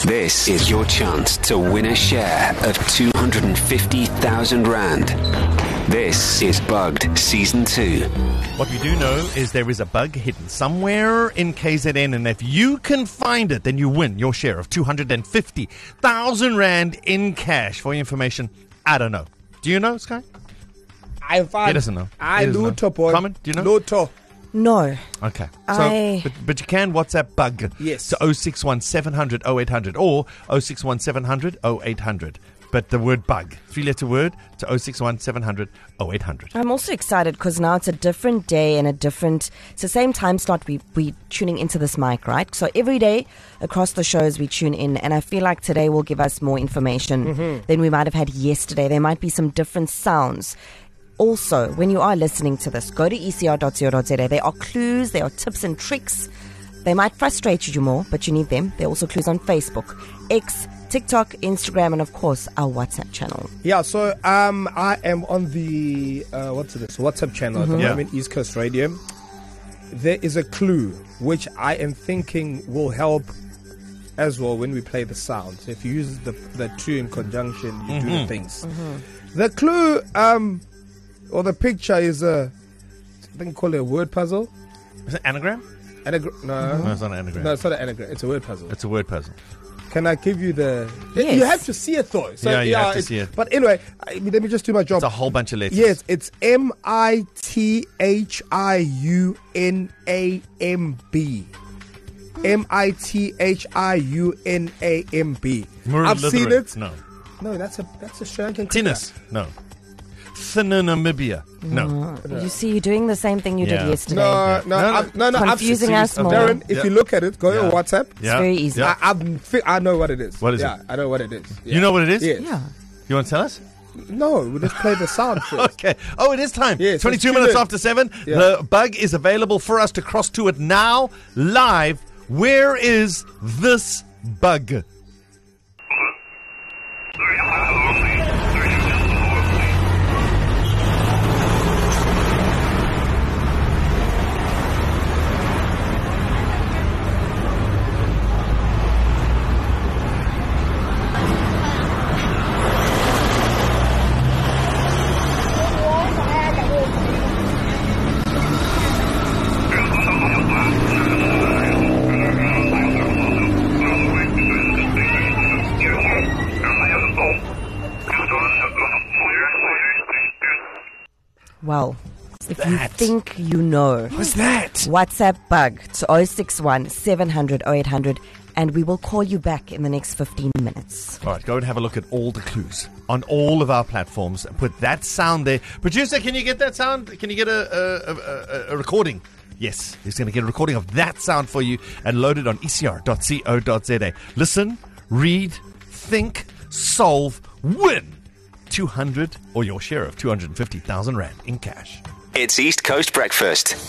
This is your chance to win a share of 250,000 Rand. This is Bugged Season 2. What we do know is there is a bug hidden somewhere in KZN, and if you can find it, then you win your share of 250,000 Rand in cash. For your information, I don't know. Do you know, Sky? He doesn't know. I Luto, boy. Carmen, do you know? Luto. No. Okay. So, but you can WhatsApp bug. Yes. To 061 700 0800 or 061 700 0800. But the word bug, 3-letter word, to 061 700 0800. I'm also excited because now it's a different day and it's the same time slot we tuning into this mic, right? So every day across the shows we tune in, and I feel like today will give us more information than we might have had yesterday. There might be some different sounds. Also, when you are listening to this, go to ecr.co.za. There are clues, there are tips and tricks. They might frustrate you more, but you need them. There are also clues on Facebook, X, TikTok, Instagram, and of course our WhatsApp channel. Yeah, so I am on the WhatsApp channel at the moment, East Coast Radio. There is a clue which I am thinking will help as well when we play the sounds. If you use the two in conjunction, you do the things. The clue or the picture is I think call it a word puzzle. Is it anagram? No, No, it's not an anagram. no, it's not an anagram. It's a word puzzle. It's a word puzzle. Can I give you the? Yes. You have to see it though. So, Yeah, you have to see it. But anyway, let me just do my job. It's a whole bunch of letters. Yes, it's MITHIUNAMB. MITHIUNAMB. I've seen it. No. No, that's a Sri Lankan. Tennis. No. Namibia. No. You see, you're doing the same thing you did yesterday. No. Confusing us more. Darren, if you look at it, go on WhatsApp. It's very easy. Yeah. I know what it is. What is it? I know what it is. Yeah. You know what it is? Yes. Yeah. You want to tell us? No, we'll just play the sound first. Okay. Oh, it is time. Yes, 22 let's minutes tune in. after 7. Yeah. The bug is available for us to cross to it now, live. Where is this bug? Well, if you think you know, What's that? WhatsApp bug to 061 700 0800 and we will call you back in the next 15 minutes. All right, go and have a look at all the clues on all of our platforms. Put that sound there. Producer, can you get that sound? Can you get a recording? Yes, he's going to get a recording of that sound for you and load it on ecr.co.za. Listen, read, think, solve, win 200 or your share of 250,000 Rand in cash. It's East Coast Breakfast.